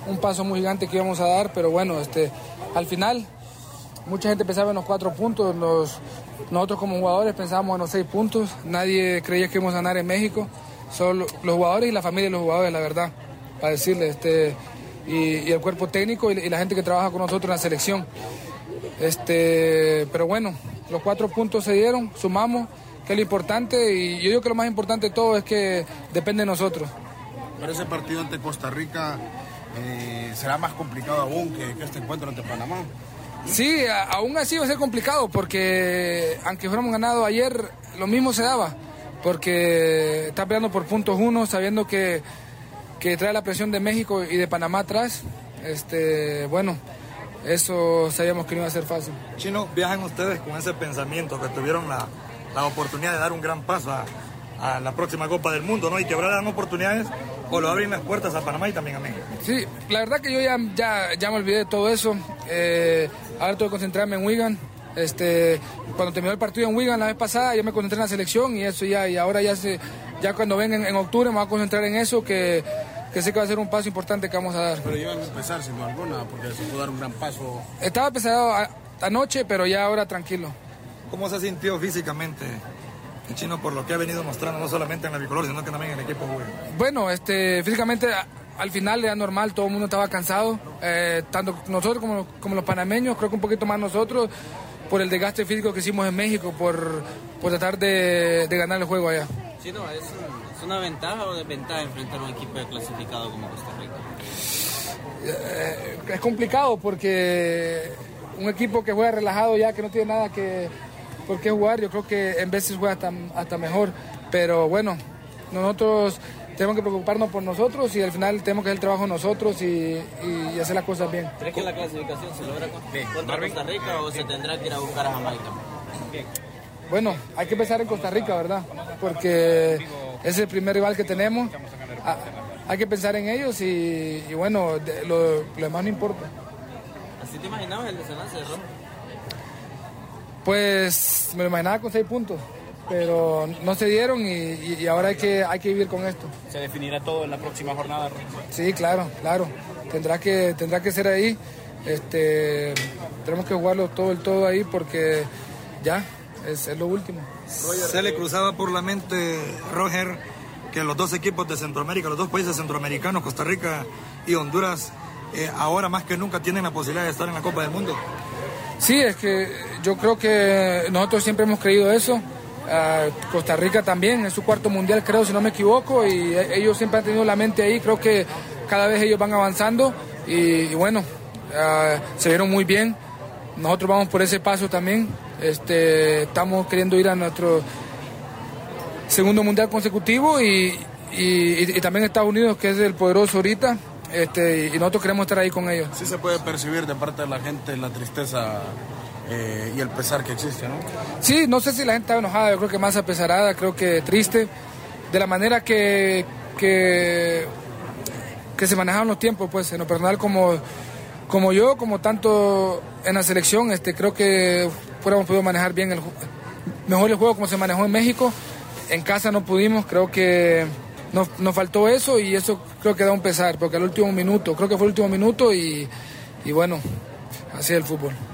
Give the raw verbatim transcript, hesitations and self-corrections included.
un paso muy gigante que íbamos a dar, pero bueno, este, al final mucha gente pensaba en los cuatro puntos, los, nosotros como jugadores pensábamos en los seis puntos, nadie creía que íbamos a ganar en México, solo los jugadores y la familia de los jugadores, la verdad, para decirles, este, y, y el cuerpo técnico y, y la gente que trabaja con nosotros en la selección. Este, pero bueno, los cuatro puntos se dieron, sumamos, que es lo importante, y yo digo que lo más importante de todo es que depende de nosotros. Pero ese partido ante Costa Rica eh, será más complicado aún que, que este encuentro ante Panamá. Sí, a, aún así va a ser complicado, porque aunque fuéramos ganado ayer, lo mismo se daba, porque está peleando por puntos uno, sabiendo que, que trae la presión de México y de Panamá atrás. Este, bueno, eso sabíamos que no iba a ser fácil. Chino, viajan ustedes con ese pensamiento que tuvieron la, la oportunidad de dar un gran paso a, a la próxima Copa del Mundo, ¿no? Y que ahora dan oportunidades o lo abren las puertas a Panamá y también a México. Sí, la verdad que yo ya, ya, ya me olvidé de todo eso. Eh, ahora tengo que concentrarme en Wigan. Este, cuando terminó el partido en Wigan la vez pasada, yo me concentré en la selección y eso ya, y ahora ya se, ya cuando vengan en, en octubre me voy a concentrar en eso, que, que sé que va a ser un paso importante que vamos a dar. Pero iban a empezar sin duda alguna, porque se pudo dar un gran paso. Estaba pesado a, anoche, pero ya ahora tranquilo. ¿Cómo se sintió físicamente el Chino por lo que ha venido mostrando, no solamente en la bicolor, sino que también en el equipo Wigan? Bueno, este, físicamente al final era normal, todo el mundo estaba cansado, eh, tanto nosotros como, como los panameños, creo que un poquito más nosotros, por el desgaste físico que hicimos en México, por, por tratar de, de ganar el juego allá. Sí, no, ¿es, un, ¿es una ventaja o desventaja enfrentar a un equipo clasificado como Costa Rica? Eh, es complicado porque un equipo que juega relajado ya, que no tiene nada que, por qué jugar, yo creo que en veces juega hasta, hasta mejor, pero bueno, nosotros tenemos que preocuparnos por nosotros y al final tenemos que hacer el trabajo nosotros y, y, y hacer las cosas bien. ¿Crees que la clasificación se logra contra Costa Rica o se tendrá que ir a buscar a Jamaica? Bueno, hay que empezar en Costa Rica, ¿verdad? Porque es el primer rival que tenemos. Hay que pensar en ellos y, y bueno, lo, lo demás no importa. ¿Así te imaginabas el desenlace de Roma? Pues me lo imaginaba con seis puntos, pero no se dieron y, y ahora hay que, hay que vivir con esto. ¿Se definirá todo en la próxima jornada? Sí, claro, claro. Tendrá que, tendrá que ser ahí. Este, tenemos que jugarlo todo el todo ahí porque ya es, es lo último. Se le cruzaba por la mente, Roger, que los dos equipos de Centroamérica, los dos países centroamericanos, Costa Rica y Honduras, eh, ahora más que nunca tienen la posibilidad de estar en la Copa del Mundo. Sí, es que yo creo que nosotros siempre hemos creído eso. Uh, Costa Rica también, es su cuarto mundial, creo, si no me equivoco, y ellos siempre han tenido la mente ahí. Creo que cada vez ellos van avanzando y, y bueno, uh, se vieron muy bien. Nosotros vamos por ese paso también. Este, estamos queriendo ir a nuestro segundo mundial consecutivo y, y, y también Estados Unidos, que es el poderoso ahorita. Este, y nosotros queremos estar ahí con ellos. Sí se puede percibir de parte de la gente la tristeza eh, y el pesar que existe, ¿no? Sí, no sé si la gente está enojada, yo creo que más apesarada, creo que triste, de la manera que, que, que se manejaban los tiempos, pues en lo personal como, como yo, como tanto en la selección, este, creo que fuéramos podido manejar bien el mejor el juego como se manejó en México. En casa no pudimos, creo que Nos, nos faltó eso y eso creo que da un pesar, porque al último minuto, creo que fue el último minuto y, y bueno, así es el fútbol.